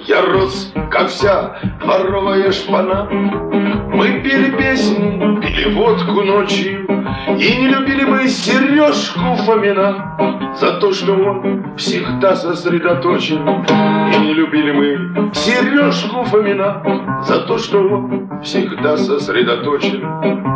я рос, как вся дворовая шпана. Мы пели песни, пили водку ночью, и не любили мы Сережку Фомина за то, что он всегда сосредоточен. И не любили мы Сережку Фомина за то, что он всегда сосредоточен.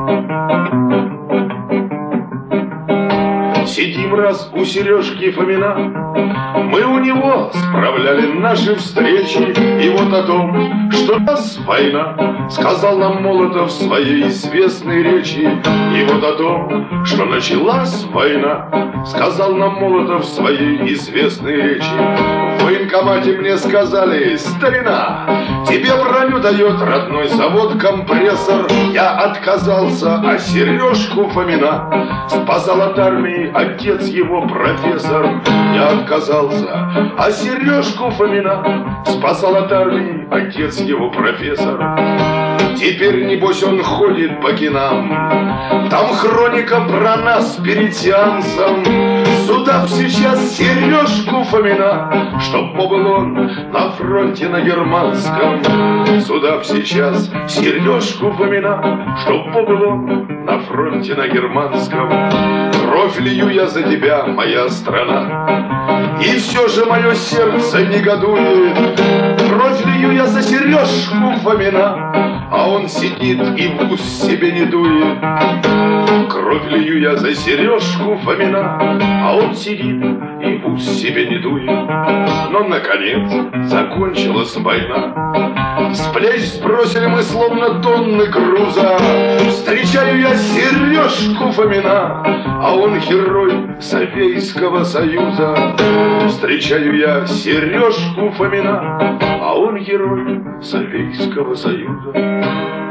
Сидим раз у Сережки Фомина, мы у него справляли наши встречи. И вот о том, что нас война, сказал нам Молотов в своей известной речи. И вот о том, что началась война, сказал нам Молотов в своей известной речи. В военкомате мне сказали: старина, тебе броню дает родной завод-компрессор. Я отказался, а Сережку Фомина спасал от армии отец его профессор. Я отказался, а Сережку Фомина спасал от армии отец его профессор. Теперь, небось, он ходит по кинам, там хроника про нас перед сеансом. Сюда б сейчас Сережку Фомина, чтоб побыл он на фронте на германском. Сюда б сейчас Сережку Фомина, чтоб побыл он на фронте на германском. Кровь лью я за тебя, моя страна, и все же мое сердце негодует. Кровь лью я за Сережку Фомина, а он сидит и в ус себе не дует. Кровь лью я за Сережку Фомина, а он сидит и в ус себе не дует. Но, наконец, закончилась война, с плеч сбросили мы словно тонны груза. Встречаю я Сережку Фомина, а он герой Советского Союза. Встречаю я Сережку Фомина, а он герой Советского Союза.